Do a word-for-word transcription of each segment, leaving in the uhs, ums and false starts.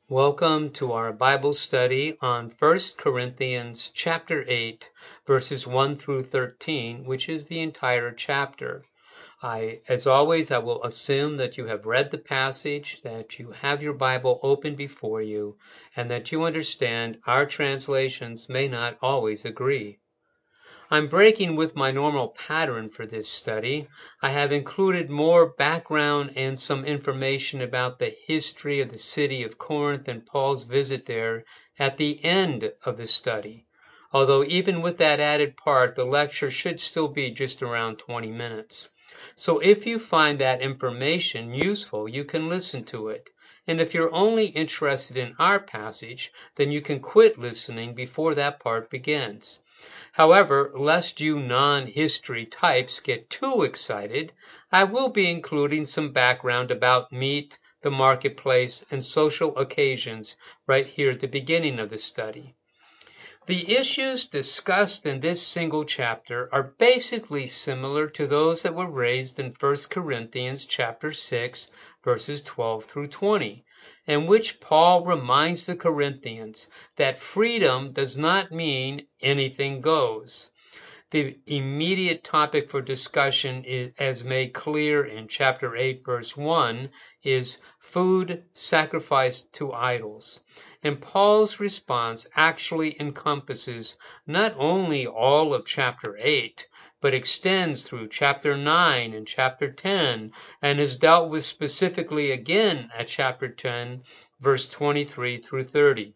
Welcome to our Bible study on First Corinthians chapter eight, verses one through thirteen, which is the entire chapter. I, as always, I will assume that you have read the passage, that you have your Bible open before you, and that you understand our translations may not always agree. I'm breaking with my normal pattern for this study. I have included more background and some information about the history of the city of Corinth and Paul's visit there at the end of the study. Although even with that added part, the lecture should still be just around twenty minutes. So if you find that information useful, you can listen to it. And if you're only interested in our passage, then you can quit listening before that part begins. However, lest you non-history types get too excited, I will be including some background about meat, the marketplace, and social occasions right here at the beginning of the study. The issues discussed in this single chapter are basically similar to those that were raised in First Corinthians chapter six, verses twelve through twenty, in which Paul reminds the Corinthians that freedom does not mean anything goes. The immediate topic for discussion, is, as made clear in chapter eight, verse one, is food sacrificed to idols. And Paul's response actually encompasses not only all of chapter eight, but extends through chapter nine and chapter ten, and is dealt with specifically again at chapter ten, verse twenty-three through thirty.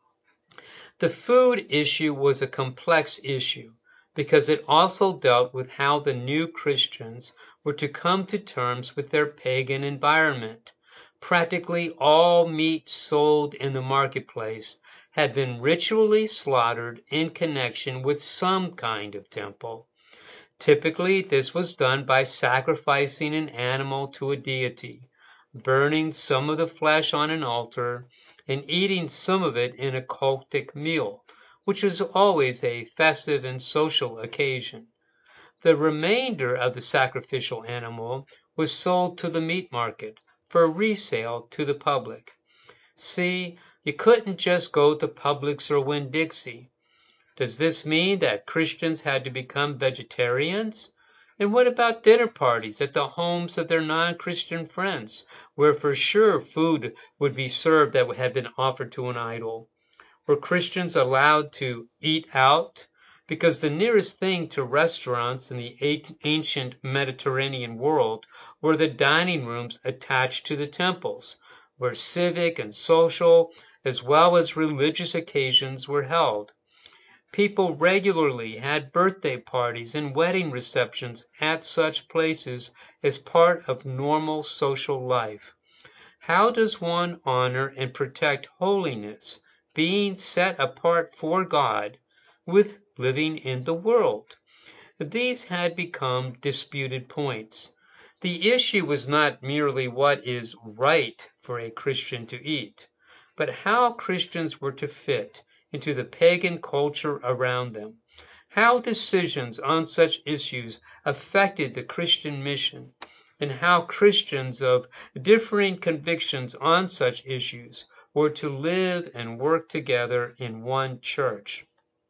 The food issue was a complex issue because it also dealt with how the new Christians were to come to terms with their pagan environment. Practically all meat sold in the marketplace had been ritually slaughtered in connection with some kind of temple. Typically, this was done by sacrificing an animal to a deity, burning some of the flesh on an altar, and eating some of it in a cultic meal, which was always a festive and social occasion. The remainder of the sacrificial animal was sold to the meat market for resale to the public. See, you couldn't just go to Publix or Winn-Dixie. Does this mean that Christians had to become vegetarians? And what about dinner parties at the homes of their non-Christian friends, where for sure food would be served that had been offered to an idol? Were Christians allowed to eat out? Because the nearest thing to restaurants in the ancient Mediterranean world were the dining rooms attached to the temples, where civic and social, as well as religious occasions were held. People regularly had birthday parties and wedding receptions at such places as part of normal social life. How does one honor and protect holiness, being set apart for God, with living in the world? These had become disputed points. The issue was not merely what is right for a Christian to eat, but how Christians were to fit into the pagan culture around them, how decisions on such issues affected the Christian mission, and how Christians of differing convictions on such issues were to live and work together in one church.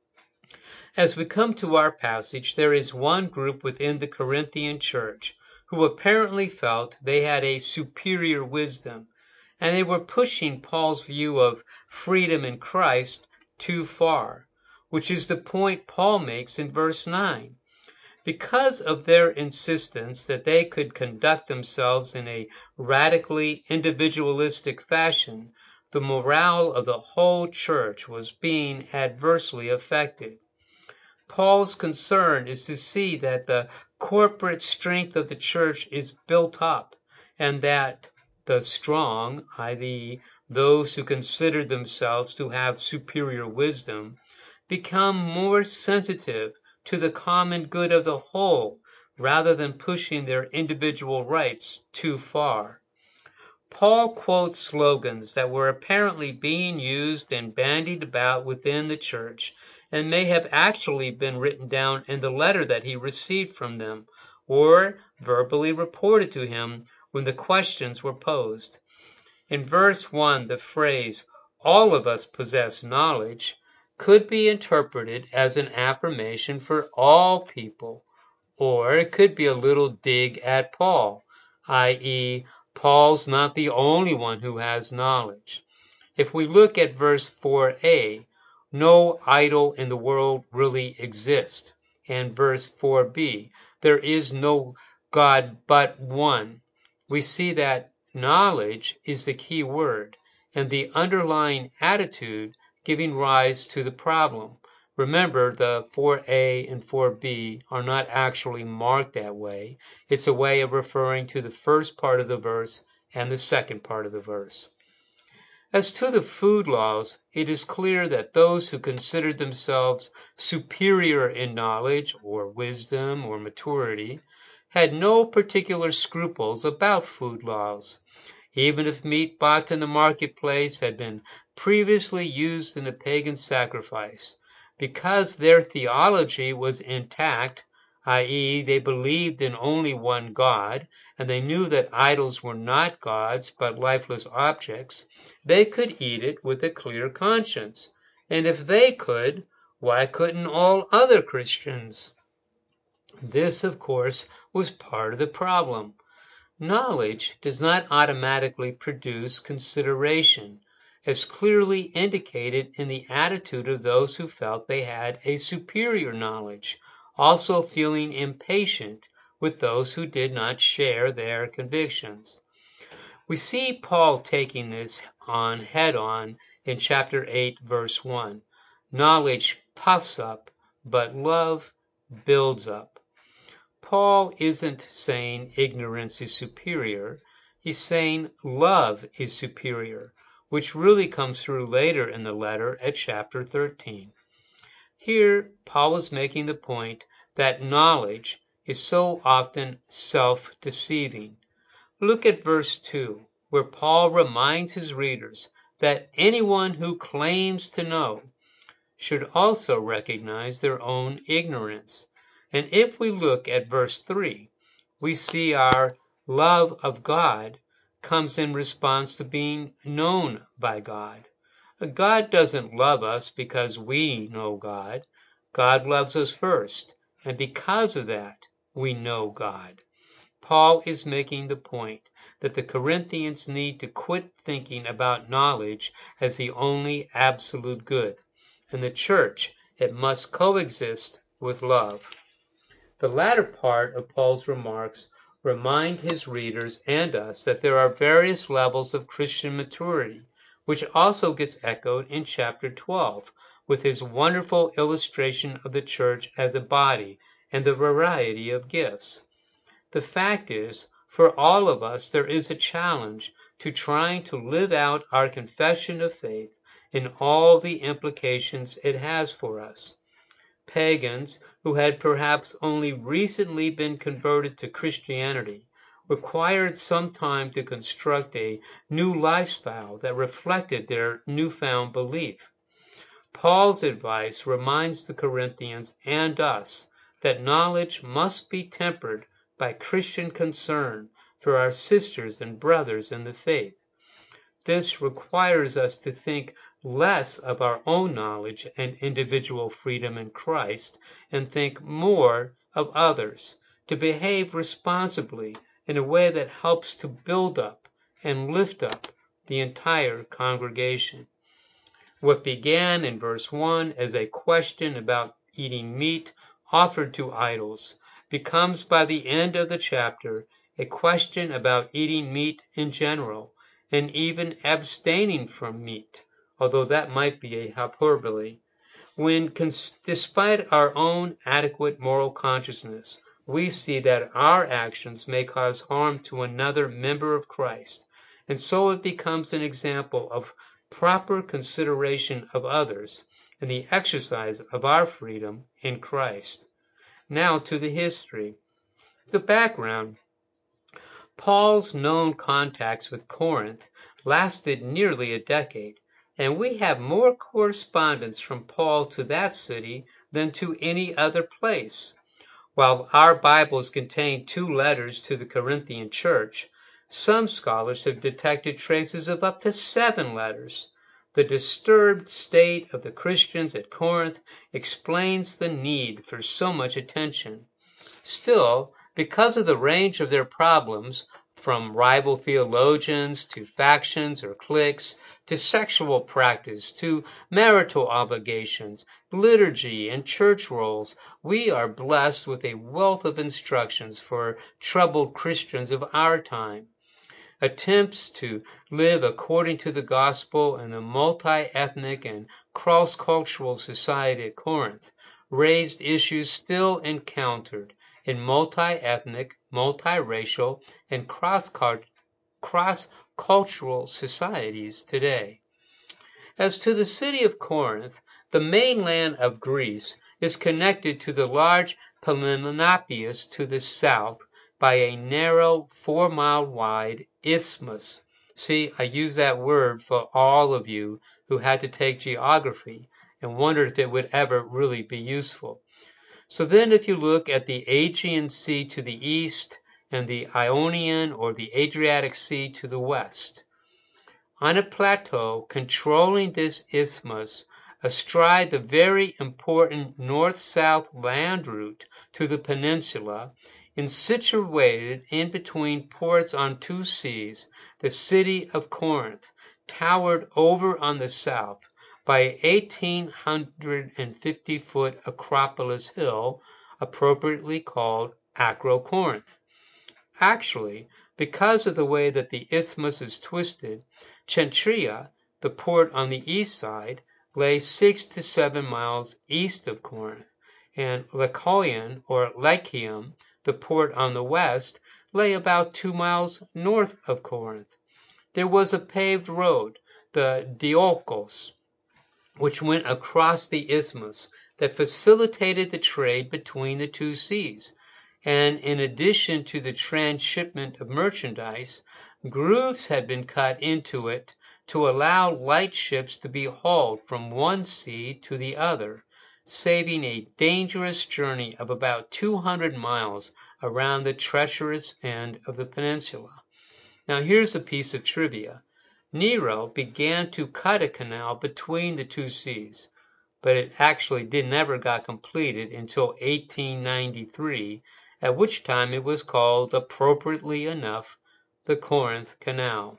As we come to our passage, there is one group within the Corinthian church who apparently felt they had a superior wisdom, and they were pushing Paul's view of freedom in Christ too far, which is the point Paul makes in verse nine. Because of their insistence that they could conduct themselves in a radically individualistic fashion, the morale of the whole church was being adversely affected. Paul's concern is to see that the corporate strength of the church is built up, and that the strong, that is, those who consider themselves to have superior wisdom, become more sensitive to the common good of the whole, rather than pushing their individual rights too far. Paul quotes slogans that were apparently being used and bandied about within the church, and may have actually been written down in the letter that he received from them, or verbally reported to him when the questions were posed. In verse one, the phrase, all of us possess knowledge could be interpreted as an affirmation for all people, or it could be a little dig at Paul, that is, Paul's not the only one who has knowledge. If we look at verse four a, no idol in the world really exists, and verse four b, there is no God but one, we see that knowledge is the key word, and the underlying attitude giving rise to the problem. Remember, the four a and four b are not actually marked that way. It's a way of referring to the first part of the verse and the second part of the verse. As to the food laws, it is clear that those who considered themselves superior in knowledge or wisdom or maturity had no particular scruples about food laws. Even if meat bought in the marketplace had been previously used in a pagan sacrifice, because their theology was intact, that is, they believed in only one God, and they knew that idols were not gods but lifeless objects, they could eat it with a clear conscience. And if they could, why couldn't all other Christians? This, of course, was part of the problem. Knowledge does not automatically produce consideration, as clearly indicated in the attitude of those who felt they had a superior knowledge, also feeling impatient with those who did not share their convictions. We see Paul taking this on head-on in chapter eight, verse one. Knowledge puffs up, but love builds up. Paul isn't saying ignorance is superior. He's saying love is superior, which really comes through later in the letter at chapter thirteen. Here, Paul is making the point that knowledge is so often self-deceiving. Look at verse two, where Paul reminds his readers that anyone who claims to know should also recognize their own ignorance. And if we look at verse three, we see our love of God comes in response to being known by God. God doesn't love us because we know God. God loves us first, and because of that, we know God. Paul is making the point that the Corinthians need to quit thinking about knowledge as the only absolute good. In the church, it must coexist with love. The latter part of Paul's remarks remind his readers and us that there are various levels of Christian maturity, which also gets echoed in chapter twelve, with his wonderful illustration of the church as a body and the variety of gifts. The fact is, for all of us, there is a challenge to trying to live out our confession of faith in all the implications it has for us. Pagans, who had perhaps only recently been converted to Christianity, required some time to construct a new lifestyle that reflected their newfound belief. Paul's advice reminds the Corinthians and us that knowledge must be tempered by Christian concern for our sisters and brothers in the faith. This requires us to think less of our own knowledge and individual freedom in Christ and think more of others, to behave responsibly in a way that helps to build up and lift up the entire congregation. What began in verse one as a question about eating meat offered to idols becomes by the end of the chapter a question about eating meat in general, and even abstaining from meat, although that might be a hyperbole. When, despite our own adequate moral consciousness, we see that our actions may cause harm to another member of Christ, and so it becomes an example of proper consideration of others and the exercise of our freedom in Christ. Now to the history. The background. Paul's known contacts with Corinth lasted nearly a decade, and we have more correspondence from Paul to that city than to any other place. While our Bibles contain two letters to the Corinthian church, some scholars have detected traces of up to seven letters. The disturbed state of the Christians at Corinth explains the need for so much attention. Still, because of the range of their problems, from rival theologians to factions or cliques, to sexual practice, to marital obligations, liturgy, and church roles, we are blessed with a wealth of instructions for troubled Christians of our time. Attempts to live according to the gospel in the multi-ethnic and cross-cultural society at Corinth raised issues still encountered in multi-ethnic, multiracial, and cross-cultural societies today. As to the city of Corinth, the mainland of Greece is connected to the large Peloponnese to the south by a narrow four-mile-wide isthmus. See, I use that word for all of you who had to take geography and wondered if it would ever really be useful. So then if you look at the Aegean Sea to the east and the Ionian or the Adriatic Sea to the west, on a plateau controlling this isthmus, astride the very important north-south land route to the peninsula, and situated in between ports on two seas, the city of Corinth towered over on the south by an eighteen fifty foot Acropolis hill, appropriately called Acrocorinth. Actually, because of the way that the isthmus is twisted, Cenchreae, the port on the east side, lay six to seven miles east of Corinth, and Lycaon, or Lycium, the port on the west, lay about two miles north of Corinth. There was a paved road, the Diolkos, which went across the isthmus, that facilitated the trade between the two seas. And in addition to the transshipment of merchandise, grooves had been cut into it to allow light ships to be hauled from one sea to the other, saving a dangerous journey of about two hundred miles around the treacherous end of the peninsula. Now here's a piece of trivia. Nero began to cut a canal between the two seas, but it actually did never got completed until eighteen ninety-three, at which time it was called, appropriately enough, the Corinth Canal.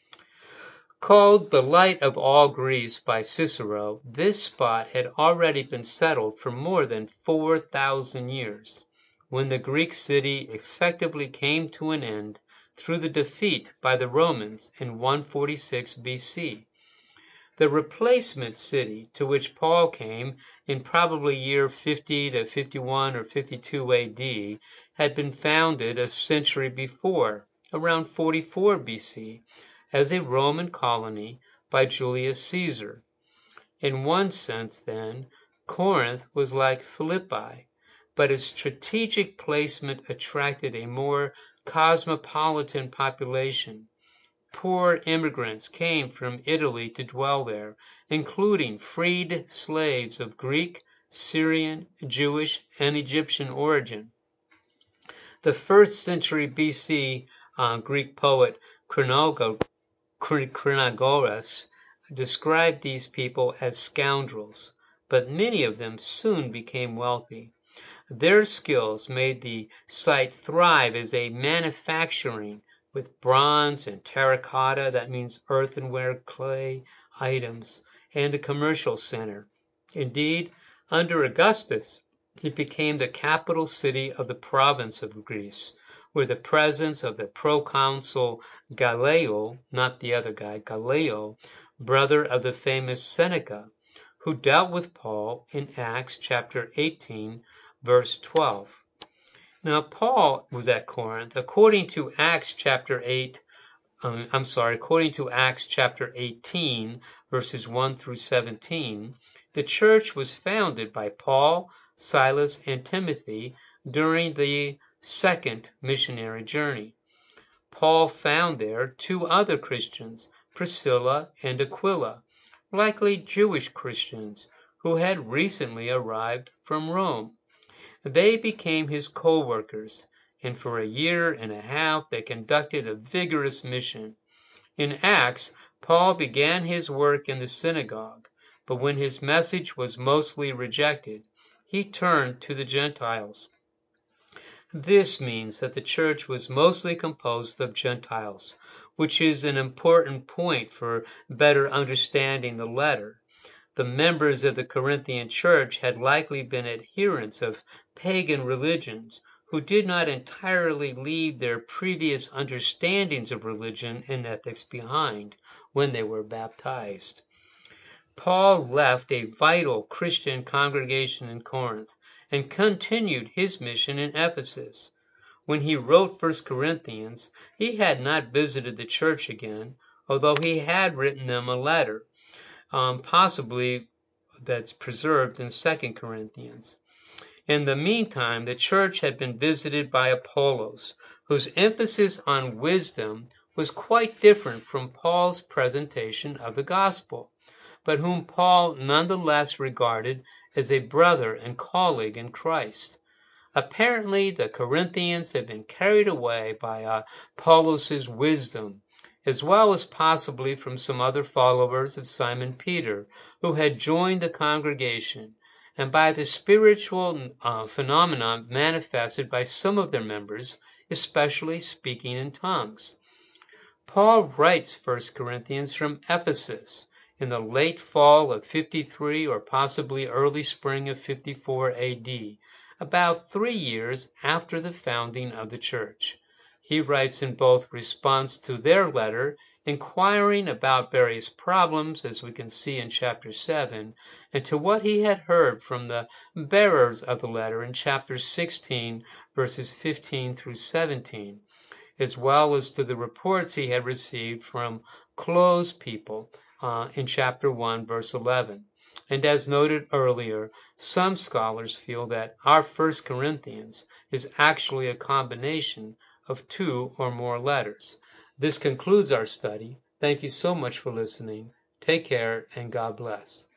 Called the light of all Greece by Cicero, this spot had already been settled for more than four thousand years, when the Greek city effectively came to an end through the defeat by the Romans in one forty-six B C. The replacement city to which Paul came in probably year fifty to fifty-one or fifty-two A D had been founded a century before, around forty-four B C, as a Roman colony by Julius Caesar. In one sense, then, Corinth was like Philippi, but its strategic placement attracted a more cosmopolitan population. Poor immigrants came from Italy to dwell there, including freed slaves of Greek, Syrian, Jewish, and Egyptian origin. The first century B C uh, Greek poet Chronogoras described these people as scoundrels, but many of them soon became wealthy. Their skills made the site thrive as a manufacturing with bronze and terracotta, that means earthenware, clay items, and a commercial center. Indeed, under Augustus, it became the capital city of the province of Greece, where the presence of the proconsul Gallio, not the other guy, Gallio, brother of the famous Seneca, who dealt with Paul in Acts chapter eighteen, verse twelve. Now, Paul was at Corinth. According to Acts chapter eight, um, I'm sorry, according to Acts chapter eighteen, verses one through seventeen, the church was founded by Paul, Silas, and Timothy during the second missionary journey. Paul found there two other Christians, Priscilla and Aquila, likely Jewish Christians who had recently arrived from Rome. They became his co-workers, and for a year and a half they conducted a vigorous mission. In Acts, Paul began his work in the synagogue, but when his message was mostly rejected, he turned to the Gentiles. This means that the church was mostly composed of Gentiles, which is an important point for better understanding the letter. The members of the Corinthian church had likely been adherents of pagan religions who did not entirely leave their previous understandings of religion and ethics behind when they were baptized. Paul left a vital Christian congregation in Corinth and continued his mission in Ephesus. When he wrote First Corinthians, he had not visited the church again, although he had written them a letter, um, possibly that's preserved in Second Corinthians. In the meantime, the church had been visited by Apollos, whose emphasis on wisdom was quite different from Paul's presentation of the gospel, but whom Paul nonetheless regarded as a brother and colleague in Christ. Apparently, the Corinthians had been carried away by uh, Apollos' wisdom, as well as possibly from some other followers of Simon Peter who had joined the congregation, and by the spiritual uh, phenomenon manifested by some of their members, especially speaking in tongues. Paul writes First Corinthians from Ephesus in the late fall of fifty-three or possibly early spring of fifty-four A D, about three years after the founding of the church. He writes in both response to their letter, inquiring about various problems, as we can see in chapter seven, and to what he had heard from the bearers of the letter in chapter sixteen, verses fifteen through seventeen, as well as to the reports he had received from close people uh, in chapter one, verse eleven. And as noted earlier, some scholars feel that our First Corinthians is actually a combination of two or more letters. This concludes our study. Thank you so much for listening. Take care and God bless.